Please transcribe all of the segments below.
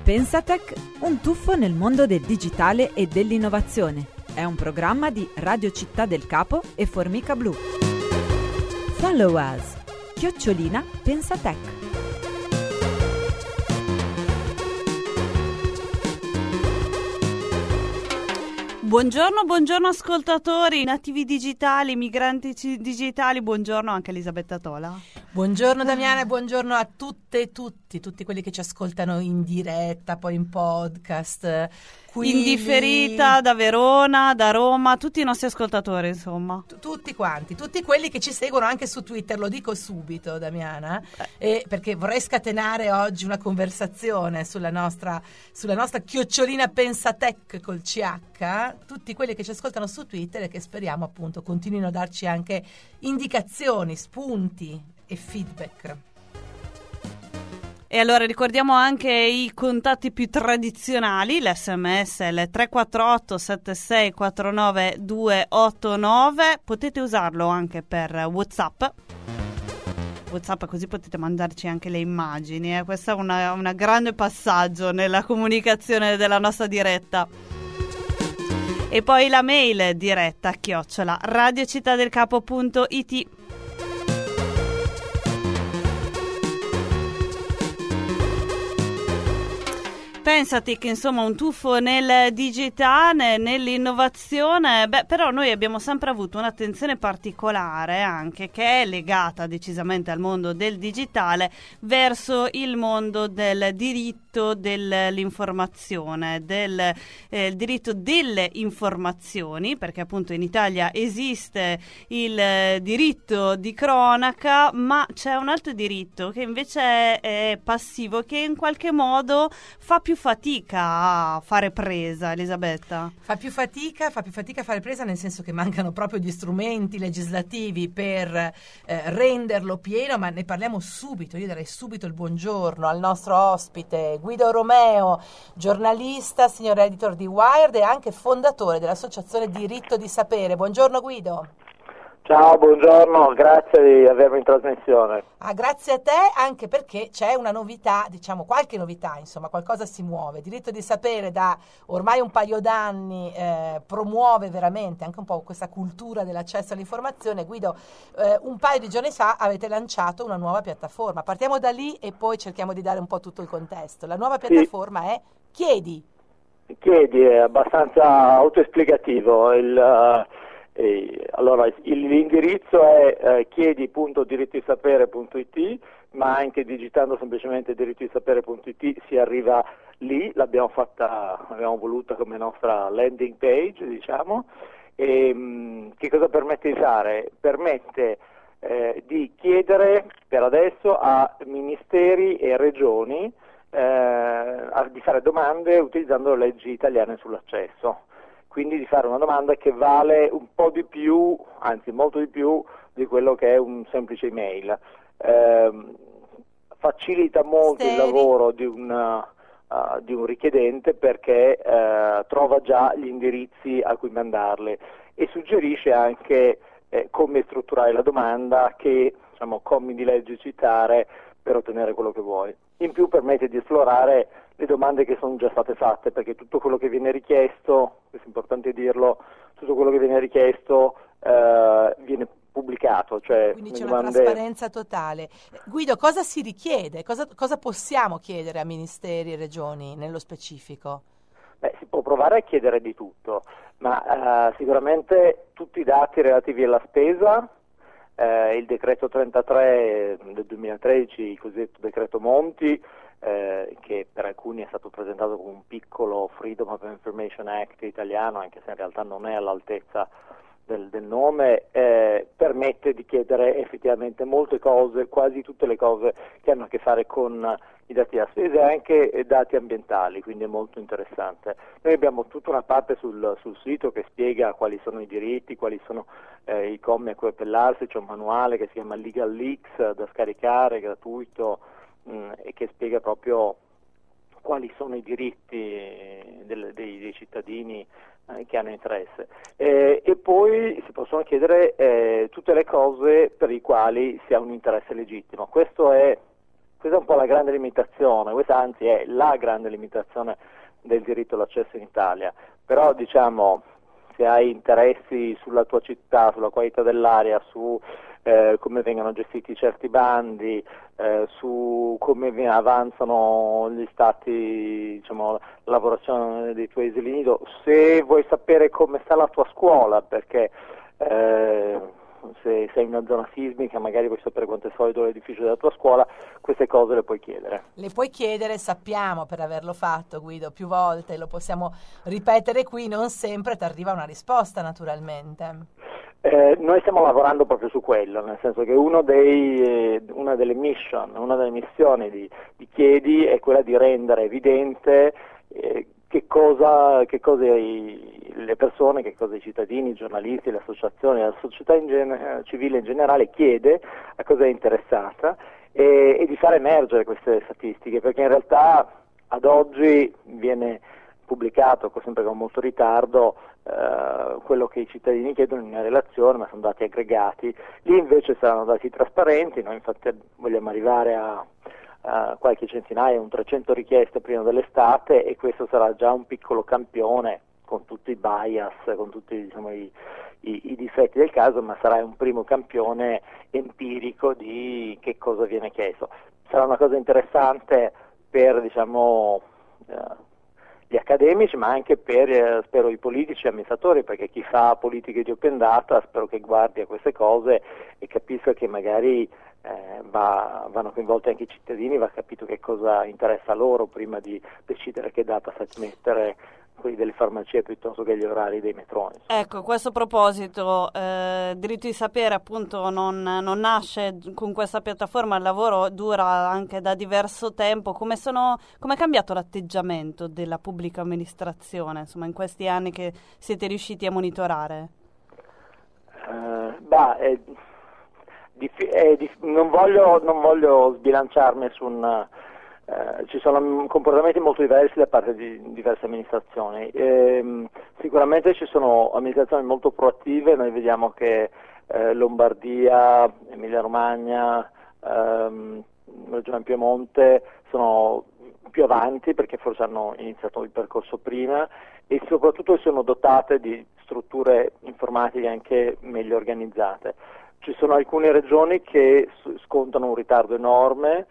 Pensatech, un tuffo nel mondo del digitale e dell'innovazione. È un programma di Radio Città del Capo e Formica Blu. Follow us, @Pensatech. Buongiorno ascoltatori, nativi digitali, migranti digitali, buongiorno anche Elisabetta Tola. Buongiorno Damiana e buongiorno a tutte e tutti quelli che ci ascoltano in diretta, poi in podcast, qui in differita da Verona, da Roma, tutti i nostri ascoltatori insomma. Tutti quanti, tutti quelli che ci seguono anche su Twitter, lo dico subito Damiana, perché vorrei scatenare oggi una conversazione sulla nostra chiocciolina Pensatech col CH, tutti quelli che ci ascoltano su Twitter e che speriamo appunto continuino a darci anche indicazioni, spunti e feedback. E allora ricordiamo anche i contatti più tradizionali, l'SMS, il 348 7649 289, potete usarlo anche per WhatsApp, così potete mandarci anche le immagini, questo è un grande passaggio nella comunicazione della nostra diretta. E poi la mail diretta @radiocittadelcapo.it. Pensati che insomma un tuffo nel digitale, nell'innovazione, però noi abbiamo sempre avuto un'attenzione particolare anche che è legata decisamente al mondo del digitale verso il mondo del diritto dell'informazione, del diritto delle informazioni, perché appunto in Italia esiste il diritto di cronaca, ma c'è un altro diritto che invece è passivo, che in qualche modo fa più fatica a fare presa, Elisabetta? Fa più fatica a fare presa, nel senso che mancano proprio gli strumenti legislativi per renderlo pieno, ma ne parliamo subito. Io darei subito il buongiorno al nostro ospite Guido Romeo, giornalista, senior editor di Wired e anche fondatore dell'associazione Diritto di Sapere. Buongiorno Guido. Ciao, buongiorno, grazie di avermi in trasmissione. Grazie a te, anche perché c'è una novità, diciamo qualche novità, insomma qualcosa si muove. Diritto di Sapere da ormai un paio d'anni promuove veramente anche un po' questa cultura dell'accesso all'informazione. Guido, un paio di giorni fa avete lanciato una nuova piattaforma. Partiamo da lì e poi cerchiamo di dare un po' tutto il contesto. La nuova piattaforma è Chiedi. Chiedi è abbastanza autoesplicativo. Allora, l'indirizzo è chiedi.dirittoisapere.it, ma anche digitando semplicemente dirittoisapere.it si arriva lì. L'abbiamo voluta come nostra landing page, diciamo. E che cosa permette di fare? Permette di chiedere per adesso a ministeri e regioni di fare domande utilizzando le leggi italiane sull'accesso. Quindi di fare una domanda che vale un po' di più, anzi molto di più di quello che è un semplice email. Facilita molto il lavoro di un richiedente perché trova già gli indirizzi a cui mandarle e suggerisce anche come strutturare la domanda, che commi di legge citare per ottenere quello che vuoi. In più permette di esplorare le domande che sono già state fatte, perché tutto quello che viene richiesto, questo è importante dirlo, tutto quello che viene richiesto viene pubblicato. Quindi c'è una trasparenza totale. Guido, cosa si richiede? Cosa possiamo chiedere a ministeri e regioni nello specifico? Si può provare a chiedere di tutto, ma sicuramente tutti i dati relativi alla spesa, il decreto 33 del 2013, il cosiddetto decreto Monti, che per alcuni è stato presentato come un piccolo Freedom of Information Act italiano, anche se in realtà non è all'altezza del nome, permette di chiedere effettivamente molte cose, quasi tutte le cose che hanno a che fare con i dati della spesa e anche dati ambientali, quindi è molto interessante. Noi abbiamo tutta una parte sul sito che spiega quali sono i diritti, quali sono i commi a cui appellarsi, c'è un manuale che si chiama Legal Leaks da scaricare, gratuito, e che spiega proprio quali sono i diritti dei cittadini che hanno interesse. E poi si possono chiedere tutte le cose per le quali si ha un interesse legittimo. Questo è Questa è un po' la grande limitazione, questa anzi è la grande limitazione del diritto all'accesso in Italia, però diciamo se hai interessi sulla tua città, sulla qualità dell'aria, su come vengono gestiti certi bandi, su come avanzano gli stati, diciamo, lavorazione dei tuoi esili nido, se vuoi sapere come sta la tua scuola, perché se sei in una zona sismica magari vuoi sapere quanto è solido l'edificio della tua scuola, queste cose le puoi chiedere. Le puoi chiedere, sappiamo per averlo fatto, Guido, più volte, lo possiamo ripetere qui, non sempre ti arriva una risposta naturalmente. Noi stiamo lavorando proprio su quello, nel senso che una delle missioni di Chiedi è quella di rendere evidente che cosa le persone, che cosa i cittadini, i giornalisti, le associazioni, la società civile in generale chiede, a cosa è interessata e di far emergere queste statistiche, perché in realtà ad oggi viene pubblicato sempre con molto ritardo quello che i cittadini chiedono in una relazione, ma sono dati aggregati. Lì invece saranno dati trasparenti. Noi infatti vogliamo arrivare a qualche centinaia, un 300 richieste prima dell'estate, e questo sarà già un piccolo campione con tutti i bias, con tutti, diciamo, i difetti del caso, ma sarà un primo campione empirico di che cosa viene chiesto. Sarà una cosa interessante per, diciamo, gli accademici, ma anche per, spero, i politici e amministratori, perché chi fa politiche di open data spero che guardi a queste cose e capisca che magari vanno coinvolti anche i cittadini, va capito che cosa interessa loro prima di decidere che dataset mettere, quelli delle farmacie piuttosto che gli orari dei metroni. Ecco, a questo proposito, Diritto di Sapere appunto non nasce con questa piattaforma, il lavoro dura anche da diverso tempo. Come è cambiato l'atteggiamento della pubblica amministrazione, insomma, in questi anni che siete riusciti a monitorare? Non voglio sbilanciarmi su un... ci sono comportamenti molto diversi da parte di diverse amministrazioni. Sicuramente ci sono amministrazioni molto proattive, noi vediamo che Lombardia, Emilia Romagna, Regione Piemonte sono più avanti perché forse hanno iniziato il percorso prima e soprattutto sono dotate di strutture informatiche anche meglio organizzate. Ci sono alcune regioni che scontano un ritardo enorme,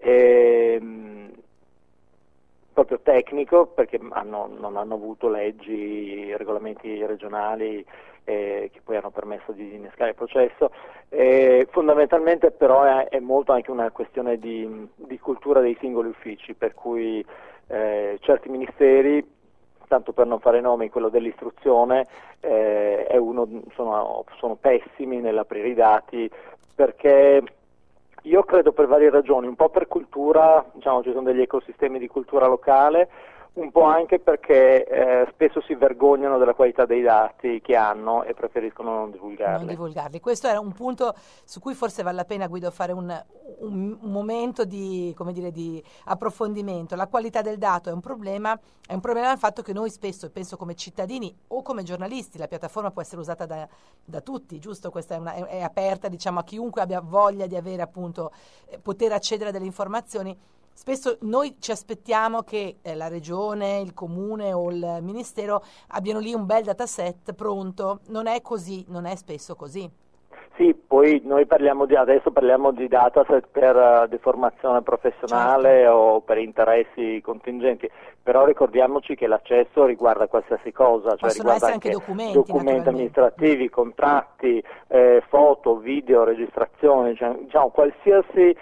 proprio tecnico, perché non hanno avuto leggi, regolamenti regionali che poi hanno permesso di innescare il processo. Fondamentalmente però è molto anche una questione di cultura dei singoli uffici, per cui certi ministeri, tanto per non fare nomi, quello dell'istruzione sono pessimi nell'aprire i dati, perché io credo per varie ragioni, un po' per cultura, diciamo ci sono degli ecosistemi di cultura locale, un po' anche perché spesso si vergognano della qualità dei dati che hanno e preferiscono non divulgarli. Questo era un punto su cui forse vale la pena, Guido, fare un momento di approfondimento. La qualità del dato è un problema il fatto che noi spesso, e penso come cittadini o come giornalisti, la piattaforma può essere usata da tutti, giusto? Questa è aperta, diciamo, a chiunque abbia voglia di avere, appunto, poter accedere a delle informazioni. Spesso noi ci aspettiamo che la regione, il comune o il ministero abbiano lì un bel dataset pronto. Non è così, non è spesso così. Sì, poi noi adesso parliamo di dataset per deformazione professionale, certo, o per interessi contingenti, però ricordiamoci che l'accesso riguarda qualsiasi cosa, cioè possono riguarda essere anche documenti amministrativi, contratti, foto, video, registrazioni, cioè, diciamo qualsiasi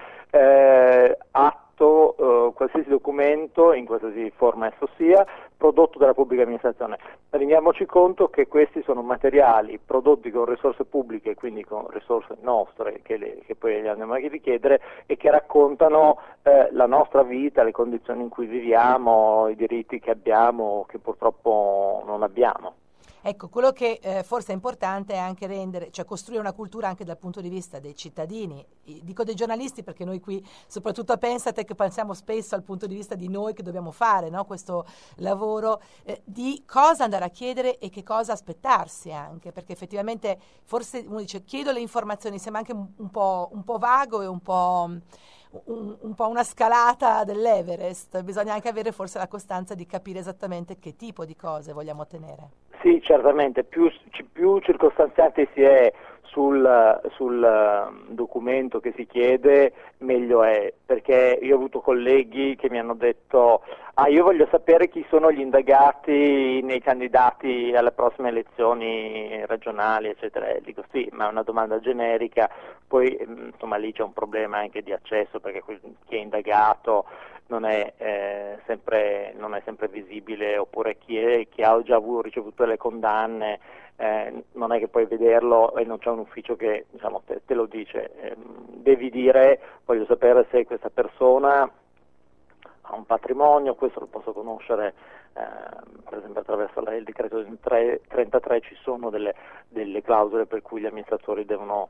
atto, qualsiasi documento, in qualsiasi forma esso sia, prodotto dalla pubblica amministrazione. Rendiamoci conto che questi sono materiali prodotti con risorse pubbliche, quindi con risorse nostre che poi gli andiamo a richiedere e che raccontano la nostra vita, le condizioni in cui viviamo, i diritti che abbiamo, che purtroppo non abbiamo. Ecco, quello che forse è importante è anche costruire una cultura anche dal punto di vista dei cittadini, dico dei giornalisti perché noi qui, soprattutto a Pensate, pensiamo spesso al punto di vista di noi che dobbiamo fare, no? Questo lavoro, di cosa andare a chiedere e che cosa aspettarsi anche, perché effettivamente forse uno dice chiedo le informazioni, sembra anche un po' vago e un po' un po' una scalata dell'Everest, bisogna anche avere forse la costanza di capire esattamente che tipo di cose vogliamo ottenere. Sì, certamente, più circostanziati si è sul documento che si chiede, meglio è, perché io ho avuto colleghi che mi hanno detto io voglio sapere chi sono gli indagati nei candidati alle prossime elezioni regionali, eccetera. E dico sì, ma è una domanda generica, poi insomma lì c'è un problema anche di accesso, perché chi è indagato non è sempre visibile, oppure chi ha già ricevuto le condanne non è che puoi vederlo e non c'è un ufficio che te lo dice. Devi dire voglio sapere se questa persona ha un patrimonio, questo lo posso conoscere per esempio attraverso il decreto 33, ci sono delle clausole per cui gli amministratori devono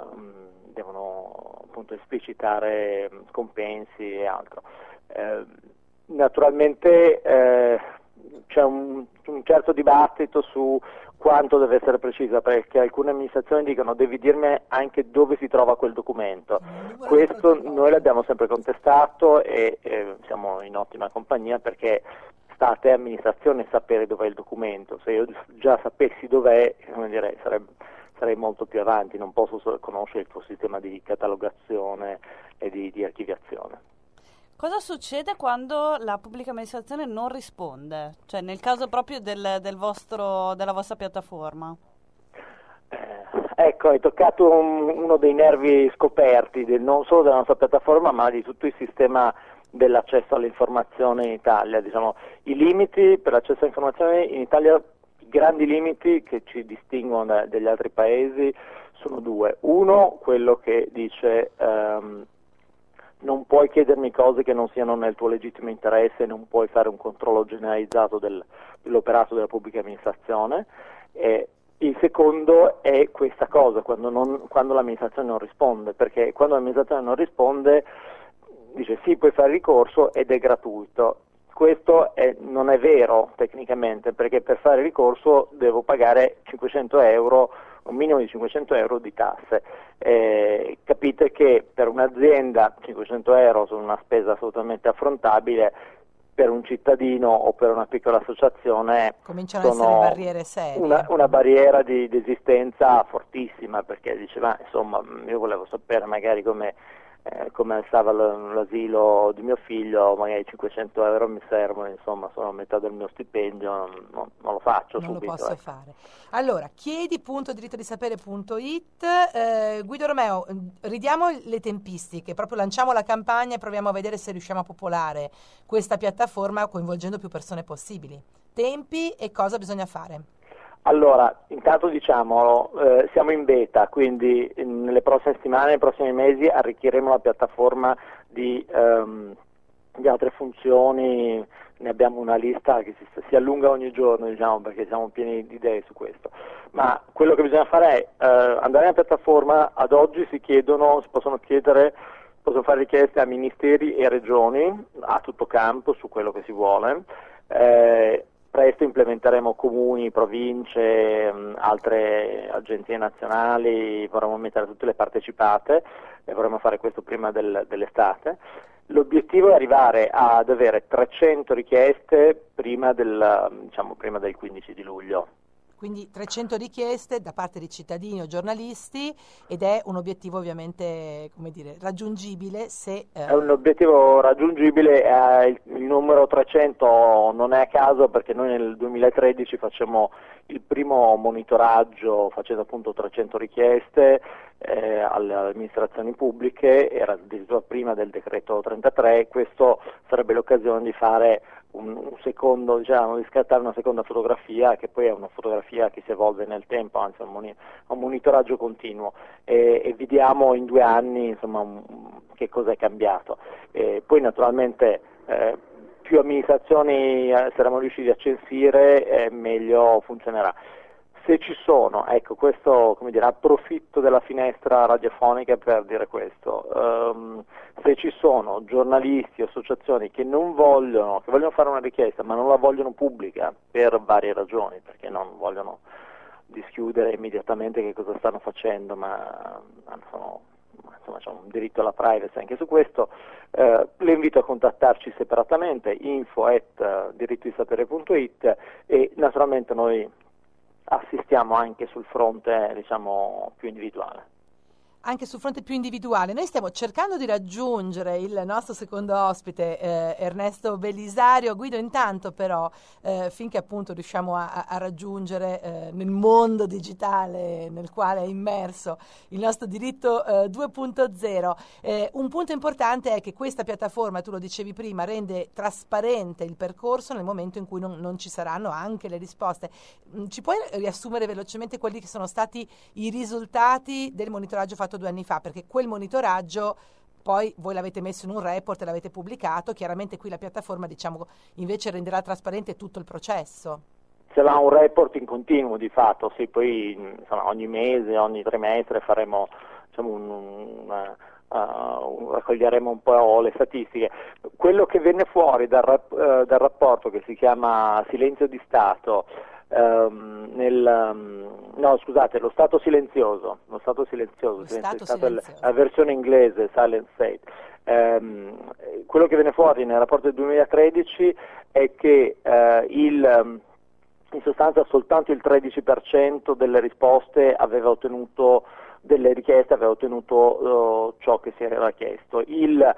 appunto esplicitare compensi e altro. Naturalmente c'è un certo dibattito su quanto deve essere precisa, perché alcune amministrazioni dicono devi dirmi anche dove si trova quel documento. Questo noi l'abbiamo sempre contestato e siamo in ottima compagnia, perché sta a te amministrazione sapere dov'è il documento. Se io già sapessi dov'è, sarei molto più avanti, non posso conoscere il tuo sistema di catalogazione e di archiviazione. Cosa succede quando la pubblica amministrazione non risponde? Cioè nel caso proprio della vostra piattaforma? Ecco, hai toccato uno dei nervi scoperti, non solo della nostra piattaforma, ma di tutto il sistema dell'accesso all'informazione in Italia. I limiti per l'accesso all'informazione in Italia, i grandi limiti che ci distinguono dagli altri paesi sono due. Uno, quello che dice non puoi chiedermi cose che non siano nel tuo legittimo interesse, non puoi fare un controllo generalizzato dell'operato della pubblica amministrazione. Il secondo è questa cosa, quando l'amministrazione non risponde, perché quando l'amministrazione non risponde dice sì, puoi fare ricorso ed è gratuito. Questo non è vero tecnicamente, perché per fare ricorso devo pagare 500 euro, un minimo di 500 euro di tasse. Capite che per un'azienda 500 euro sono una spesa assolutamente affrontabile, per un cittadino o per una piccola associazione cominciano ad essere barriere serie. Una barriera di esistenza fortissima, perché diceva insomma io volevo sapere magari come stava l'asilo di mio figlio, magari 500 euro mi servono, insomma sono a metà del mio stipendio, non lo faccio non subito. Non lo posso fare. Allora, chiedi.diritto-di-sapere.it. Guido Romeo, ridiamo le tempistiche, proprio lanciamo la campagna e proviamo a vedere se riusciamo a popolare questa piattaforma coinvolgendo più persone possibili. Tempi e cosa bisogna fare? Allora, intanto diciamolo, siamo in beta, quindi nelle prossime settimane, nei prossimi mesi arricchiremo la piattaforma di altre funzioni, ne abbiamo una lista che si allunga ogni giorno, perché siamo pieni di idee su questo. Ma quello che bisogna fare è andare nella piattaforma. Ad oggi si possono fare richieste a ministeri e regioni a tutto campo su quello che si vuole. Presto implementeremo comuni, province, altre agenzie nazionali, vorremmo mettere tutte le partecipate e vorremmo fare questo prima dell'estate. L'obiettivo è arrivare ad avere 300 richieste prima del 15 di luglio. Quindi 300 richieste da parte di cittadini o giornalisti, ed è un obiettivo ovviamente, raggiungibile se... È un obiettivo raggiungibile, il numero 300 non è a caso, perché noi nel 2013 facciamo il primo monitoraggio facendo appunto 300 richieste alle amministrazioni pubbliche, era addirittura prima del decreto 33, questo sarebbe l'occasione di fare un secondo, di scattare una seconda fotografia, che poi è una fotografia che si evolve nel tempo, anzi è un monitoraggio continuo, e vediamo in 2 anni che cosa è cambiato. Poi naturalmente più amministrazioni saremo riusciti a censire, meglio funzionerà. Se ci sono, questo approfitto della finestra radiofonica per dire questo, se ci sono giornalisti, associazioni che vogliono fare una richiesta ma non la vogliono pubblica per varie ragioni, perché non vogliono dischiudere immediatamente che cosa stanno facendo, ma insomma c'è un diritto alla privacy anche su questo. Le invito a contattarci separatamente, info@dirittodisapere.it, e naturalmente noi assistiamo anche sul fronte, diciamo, più individuale. Anche sul fronte più individuale. Noi stiamo cercando di raggiungere il nostro secondo ospite, Ernesto Belisario. Guido, intanto però, finché appunto riusciamo a raggiungere nel mondo digitale nel quale è immerso il nostro diritto 2.0, un punto importante è che questa piattaforma, tu lo dicevi prima, rende trasparente il percorso nel momento in cui non ci saranno anche le risposte. Ci puoi riassumere velocemente quelli che sono stati i risultati del monitoraggio fatto 2 anni fa, perché quel monitoraggio poi voi l'avete messo in un report e l'avete pubblicato, chiaramente qui la piattaforma, diciamo, invece renderà trasparente tutto il processo. Sarà un report in continuo di fatto, sì, poi insomma, ogni mese, ogni trimestre faremo, diciamo, raccoglieremo un po' le statistiche. Quello che venne fuori dal rapporto, che si chiama Silenzio di Stato, lo stato silenzioso, la versione inglese, Silent State. Quello che viene fuori nel rapporto del 2013 è che in sostanza soltanto il 13% delle risposte aveva ottenuto, delle richieste aveva ottenuto ciò che si era chiesto, il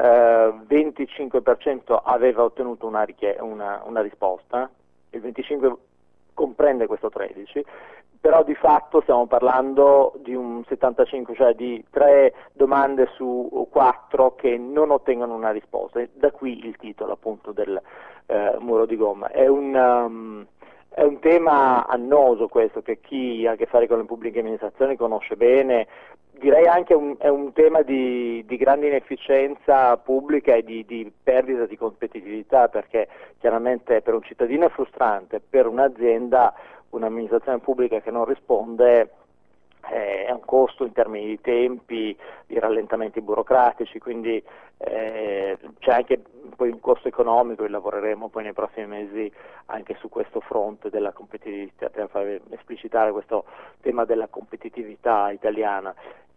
25% aveva ottenuto una risposta, il 25% comprende questo 13%, però di fatto stiamo parlando di un 75%, cioè di 3 domande su 4 che non ottengono una risposta, e da qui il titolo appunto del muro di gomma. È un tema annoso questo, che chi ha a che fare con le pubbliche amministrazioni conosce bene. Direi anche è un tema di grande inefficienza pubblica e di perdita di competitività, perché chiaramente per un cittadino è frustrante, per un'azienda un'amministrazione pubblica che non risponde è un costo in termini di tempi, di rallentamenti burocratici, quindi c'è anche poi un costo economico, e lavoreremo poi nei prossimi mesi anche su questo fronte della competitività, per far esplicitare questo tema della competitività italiana.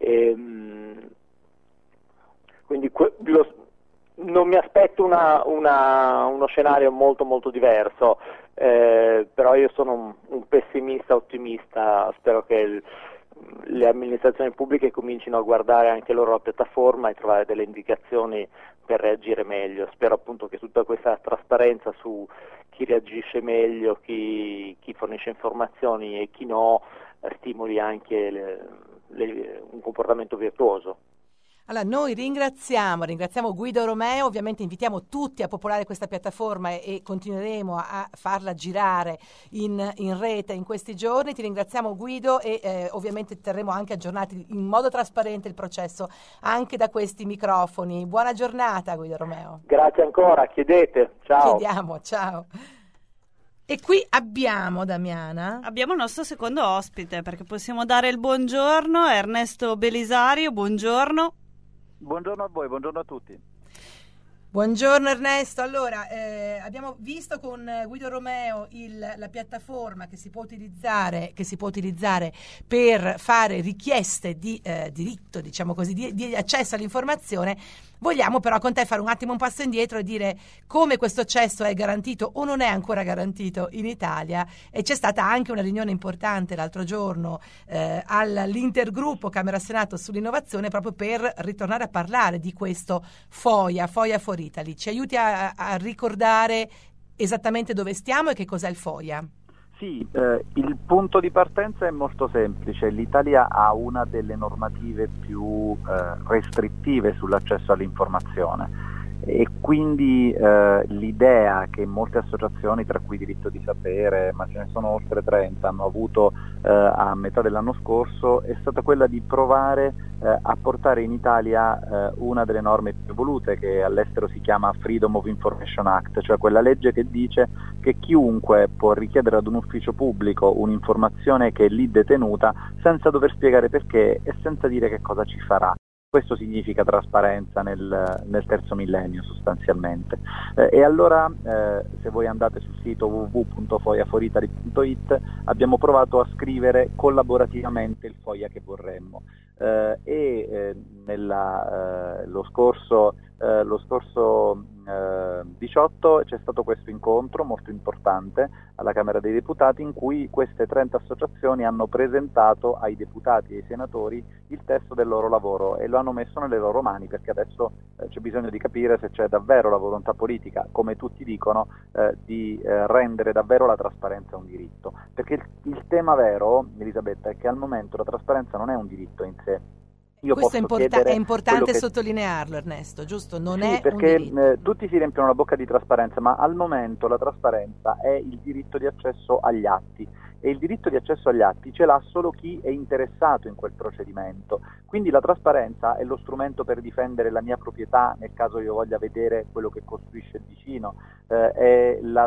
Quindi non mi aspetto uno scenario molto molto diverso, però io sono un pessimista ottimista, spero che le amministrazioni pubbliche comincino a guardare anche loro la piattaforma e trovare delle indicazioni per reagire meglio. Spero appunto che tutta questa trasparenza su chi reagisce meglio, chi fornisce informazioni e chi no, stimoli anche un comportamento virtuoso. Allora, noi ringraziamo Guido Romeo, ovviamente invitiamo tutti a popolare questa piattaforma e continueremo a farla girare in rete in questi giorni. Ti ringraziamo Guido e ovviamente terremo anche aggiornati in modo trasparente il processo anche da questi microfoni. Buona giornata Guido Romeo. Grazie ancora, chiedete, ciao. Chiediamo, ciao. E qui abbiamo, Damiana, abbiamo il nostro secondo ospite, perché possiamo dare il buongiorno a Ernesto Belisario. Buongiorno. Buongiorno a voi, buongiorno a tutti. Buongiorno Ernesto. Allora, abbiamo visto con Guido Romeo la piattaforma che si può utilizzare per fare richieste di diritto, diciamo così, di accesso all'informazione. Vogliamo però con te fare un attimo un passo indietro e dire come questo accesso è garantito o non è ancora garantito in Italia. E c'è stata anche una riunione importante l'altro giorno all'intergruppo Camera-Senato sull'innovazione, proprio per ritornare a parlare di questo FOIA for Italy. Ci aiuti a ricordare esattamente dove stiamo e che cos'è il FOIA? Sì, il punto di partenza è molto semplice. L'Italia ha una delle normative più restrittive sull'accesso all'informazione e quindi l'idea che molte associazioni, tra cui Diritto di Sapere, ma ce ne sono oltre 30, hanno avuto a metà dell'anno scorso, è stata quella di provare a portare in Italia una delle norme più evolute, che all'estero si chiama Freedom of Information Act, cioè quella legge che dice che chiunque può richiedere ad un ufficio pubblico un'informazione che è lì detenuta senza dover spiegare perché e senza dire che cosa ci farà. Questo significa trasparenza nel terzo millennio sostanzialmente. E allora se voi andate sul sito www.foiaforitaly.it abbiamo provato a scrivere collaborativamente il FOIA che vorremmo. lo scorso 18 c'è stato questo incontro molto importante alla Camera dei Deputati, in cui queste 30 associazioni hanno presentato ai deputati e ai senatori il testo del loro lavoro e lo hanno messo nelle loro mani, perché adesso c'è bisogno di capire se c'è davvero la volontà politica, come tutti dicono, di rendere davvero la trasparenza un diritto. Perché il tema vero, Elisabetta, è che al momento la trasparenza non è un diritto in sé. Questo è importante sottolinearlo, Ernesto, giusto? Non è perché un diritto. Tutti si riempiono la bocca di trasparenza, ma al momento la trasparenza è il diritto di accesso agli atti, e il diritto di accesso agli atti ce l'ha solo chi è interessato in quel procedimento. Quindi la trasparenza è lo strumento per difendere la mia proprietà nel caso io voglia vedere quello che costruisce il vicino, è la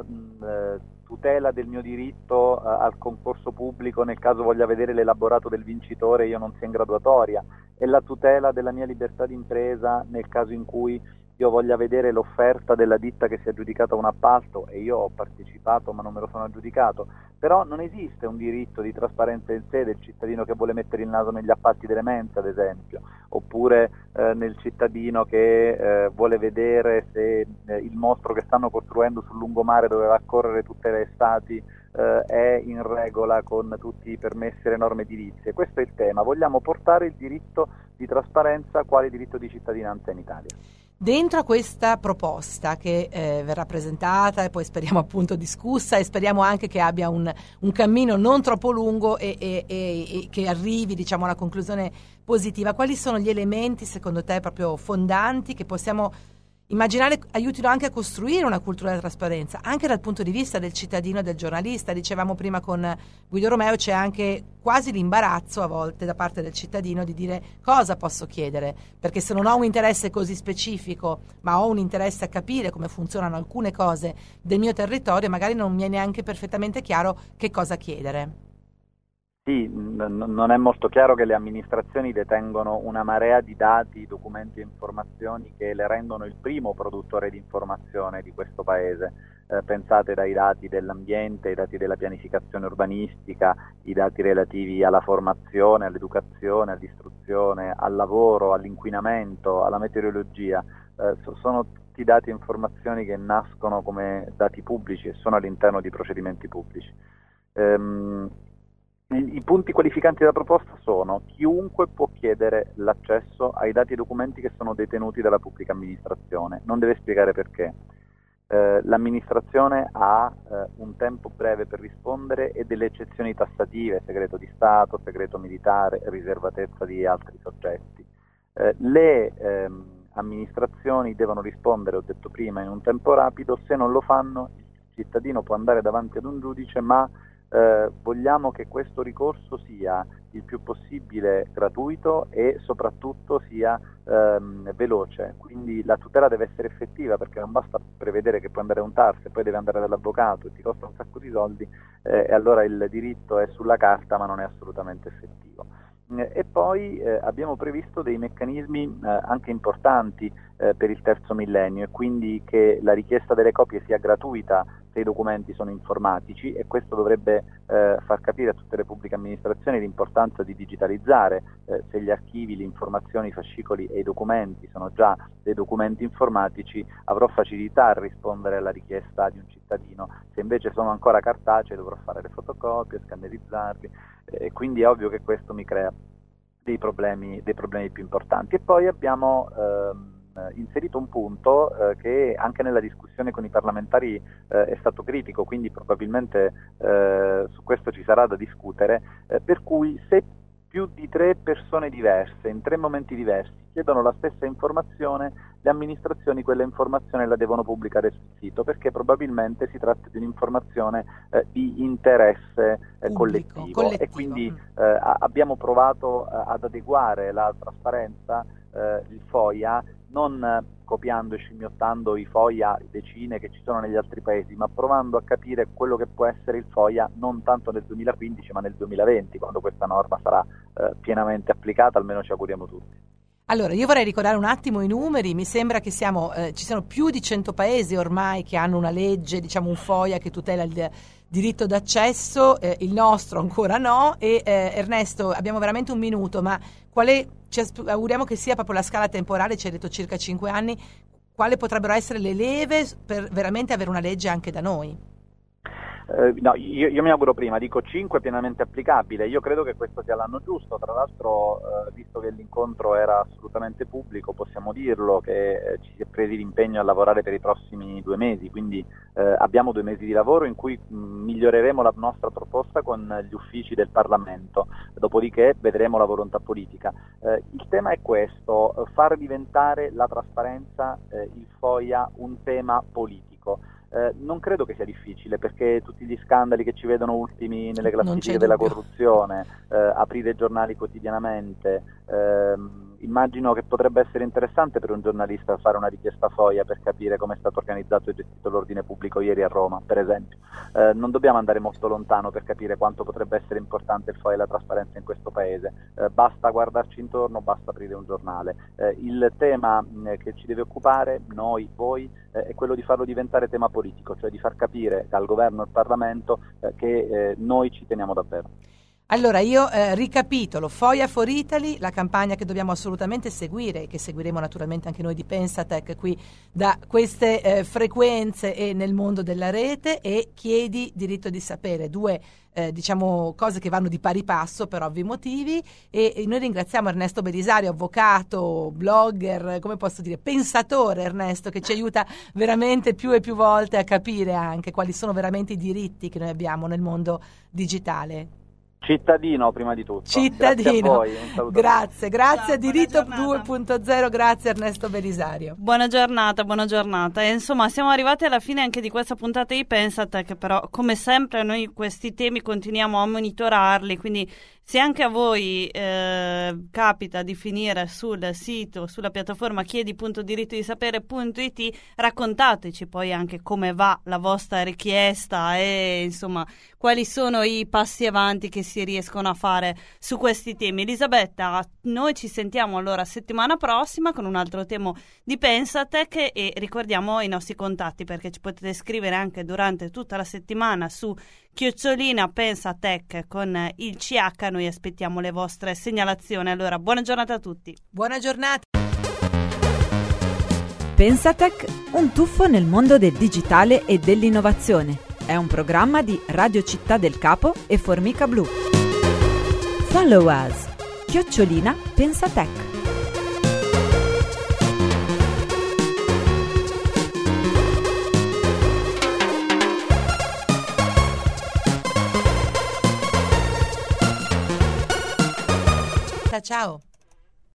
tutela del mio diritto al concorso pubblico nel caso voglia vedere l'elaborato del vincitore e io non sia in graduatoria, è la tutela della mia libertà di impresa nel caso in cui io voglia vedere l'offerta della ditta che si è aggiudicata un appalto e io ho partecipato ma non me lo sono aggiudicato. Però non esiste un diritto di trasparenza in sé del cittadino che vuole mettere il naso negli appalti delle mense, ad esempio, oppure nel cittadino che vuole vedere se il mostro che stanno costruendo sul lungomare dove va a correre tutte le estati è in regola con tutti i permessi e le norme edilizie. Questo è il tema, vogliamo portare il diritto di trasparenza quale diritto di cittadinanza in Italia. Dentro a questa proposta che verrà presentata e poi speriamo appunto discussa, e speriamo anche che abbia un cammino non troppo lungo e che arrivi, diciamo, alla conclusione positiva, quali sono gli elementi secondo te proprio fondanti che possiamo immaginare aiutino anche a costruire una cultura della trasparenza, anche dal punto di vista del cittadino e del giornalista? Dicevamo prima con Guido Romeo, c'è anche quasi l'imbarazzo a volte da parte del cittadino di dire cosa posso chiedere, perché se non ho un interesse così specifico, ma ho un interesse a capire come funzionano alcune cose del mio territorio, magari non mi è neanche perfettamente chiaro che cosa chiedere. Sì, non è molto chiaro che le amministrazioni detengono una marea di dati, documenti e informazioni che le rendono il primo produttore di informazione di questo paese. Pensate dai dati dell'ambiente, ai dati della pianificazione urbanistica, i dati relativi alla formazione, all'educazione, all'istruzione, al lavoro, all'inquinamento, alla meteorologia. Sono tutti dati e informazioni che nascono come dati pubblici e sono all'interno di procedimenti pubblici. I punti qualificanti della proposta sono: chiunque può chiedere l'accesso ai dati e documenti che sono detenuti dalla pubblica amministrazione, non deve spiegare perché. L'amministrazione ha un tempo breve per rispondere e delle eccezioni tassative, segreto di Stato, segreto militare, riservatezza di altri soggetti. Le amministrazioni devono rispondere, ho detto prima, in un tempo rapido. Se non lo fanno, il cittadino può andare davanti ad un giudice, ma vogliamo che questo ricorso sia il più possibile gratuito e soprattutto sia veloce, quindi la tutela deve essere effettiva, perché non basta prevedere che puoi andare a un TAR e poi devi andare dall'avvocato e ti costa un sacco di soldi, e allora il diritto è sulla carta ma non è assolutamente effettivo. E poi abbiamo previsto dei meccanismi anche importanti per il terzo millennio, e quindi che la richiesta delle copie sia gratuita se i documenti sono informatici, e questo dovrebbe far capire a tutte le pubbliche amministrazioni l'importanza di digitalizzare. Se gli archivi, le informazioni, i fascicoli e i documenti sono già dei documenti informatici, avrò facilità a rispondere alla richiesta di un cittadino. Se invece sono ancora cartacei, dovrò fare le fotocopie, scannerizzarli, e quindi è ovvio che questo mi crea dei problemi più importanti. E poi abbiamo inserito un punto che anche nella discussione con i parlamentari è stato critico, quindi probabilmente su questo ci sarà da discutere, per cui se più di 3 persone diverse in 3 momenti diversi chiedono la stessa informazione, le amministrazioni quella informazione la devono pubblicare sul sito, perché probabilmente si tratta di un'informazione di interesse collettivo, e quindi abbiamo provato ad adeguare la trasparenza, il FOIA, non copiando e scimmiottando i FOIA decine che ci sono negli altri paesi, ma provando a capire quello che può essere il FOIA non tanto nel 2015 ma nel 2020, quando questa norma sarà pienamente applicata, almeno ci auguriamo tutti. Allora, io vorrei ricordare un attimo i numeri. Mi sembra che ci sono più di 100 paesi ormai che hanno una legge, diciamo un FOIA che tutela il diritto d'accesso, il nostro ancora no. E Ernesto, abbiamo veramente un minuto, ma ci auguriamo che sia proprio la scala temporale, ci hai detto circa 5 anni, quali potrebbero essere le leve per veramente avere una legge anche da noi? No, io mi auguro prima, dico 5 pienamente applicabile, io credo che questo sia l'anno giusto, tra l'altro visto che l'incontro era assolutamente pubblico possiamo dirlo che ci si è presi l'impegno a lavorare per i prossimi 2 mesi, quindi abbiamo 2 mesi di lavoro in cui miglioreremo la nostra proposta con gli uffici del Parlamento, dopodiché vedremo la volontà politica. Il tema è questo, far diventare la trasparenza, il FOIA, un tema politico. Non credo che sia difficile perché tutti gli scandali che ci vedono ultimi nelle classifiche della corruzione, aprire i giornali quotidianamente, immagino che potrebbe essere interessante per un giornalista fare una richiesta FOIA per capire come è stato organizzato e gestito l'ordine pubblico ieri a Roma, per esempio. Non dobbiamo andare molto lontano per capire quanto potrebbe essere importante il FOIA e la trasparenza in questo paese. Basta guardarci intorno, basta aprire un giornale. Il tema che ci deve occupare, noi, voi, è quello di farlo diventare tema politico, cioè di far capire al governo e al Parlamento che noi ci teniamo davvero. Allora io ricapitolo, FOIA for Italy, la campagna che dobbiamo assolutamente seguire e che seguiremo naturalmente anche noi di Pensatech qui da queste frequenze e nel mondo della rete, e chiedi diritto di sapere, 2 diciamo cose che vanno di pari passo per ovvi motivi, e noi ringraziamo Ernesto Belisario, avvocato, blogger, come posso dire, pensatore Ernesto, che ci aiuta veramente più e più volte a capire anche quali sono veramente i diritti che noi abbiamo nel mondo digitale. Cittadino prima di tutto. Cittadino. Grazie a voi, grazie. Ciao, Diritto buona 2.0, grazie Ernesto Belisario. Buona giornata. E insomma, siamo arrivati alla fine anche di questa puntata di Pensatech, però come sempre noi questi temi continuiamo a monitorarli, quindi se anche a voi capita di finire sul sito, sulla piattaforma chiedi.diritto-di-sapere.it, raccontateci poi anche come va la vostra richiesta e insomma quali sono i passi avanti che si riescono a fare su questi temi. Elisabetta, noi ci sentiamo allora settimana prossima con un altro tema di Pensatech, e ricordiamo i nostri contatti perché ci potete scrivere anche durante tutta la settimana su @Pensatech con il CH. Noi aspettiamo le vostre segnalazioni. Allora, buona giornata a tutti. Buona giornata. Pensatech, un tuffo nel mondo del digitale e dell'innovazione. È un programma di Radio Città del Capo e Formica Blu. Follow us. @Pensatech. Ciao.